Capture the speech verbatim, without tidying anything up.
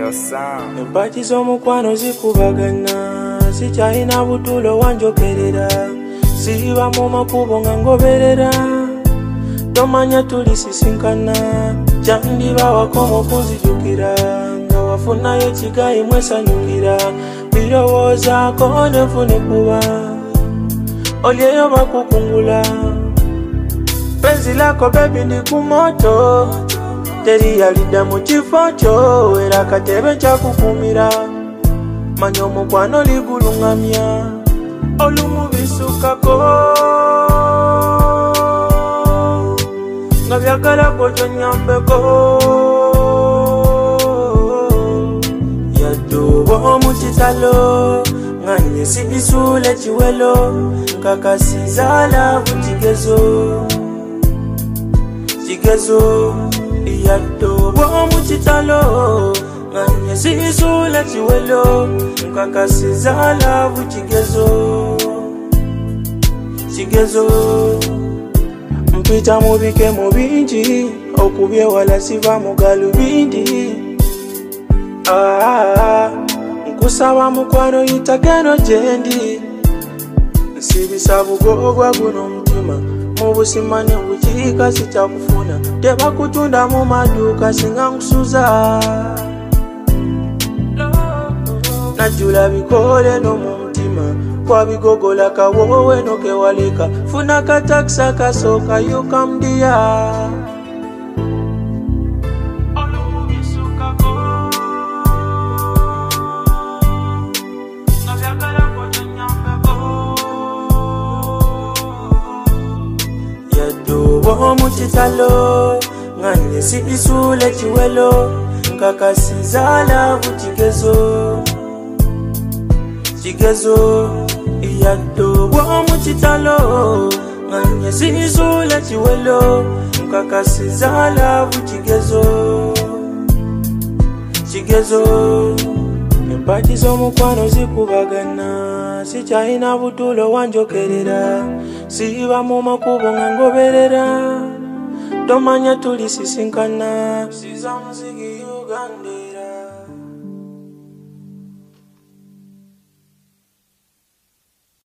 Your sound. Empati z'omukwano zikubagana, sikyalina butulo wanjogerera, siba mu makubo nga ngoberera, tomanya tulisisinkana, kyandibawako okunzijukira, nga wafunayo ekigayi mwesanyukira, birowoozaako nenfune kuba, olyeyo bakukungula, penzi lako baby ndi ku moto, teri yalidda mu kifo kyo, era akatebe kyakukumira, manya omukwano ligulungamya, olumu bisukako, nga byagalako kyonyambeko, yadduba mu kitalo, nga nye sibisuula ekiwelo, nkakasiza laavu kigezo, kigezo, yadduba mu kitalo, nga nye sibisuula ekiwelo, nkakasiza laavu kigezo, kigezo. Mpita mubike mu bingi, okubyewala siva mu galubindi. Ah, nkusaba mukwano yita geno gyendi, nsibisa bugogwa guno omutima, mu busima ne bukiika sikyakufuna, tebakutunda mu maduuka singa nkusuza, najjula bikole no mu mutima, kwabigogola kawowe no kewalika, funa katakisa kasooka you come dear. Yadduba mu kitalo, nga nye sibisuula ekiwelo, nkakasiza laavu kigezo, kigezo. Yadduba mu kitalo, nga nye sibisuula ekiwelo, nkakasiza laavu kigezo, kigezo. Empati z'omukwano zikubagana, sikyalina butulo wanjogerera, siba mu makubo nga ngoberera, tomanya tulisisinkana, siza muziki Uganda.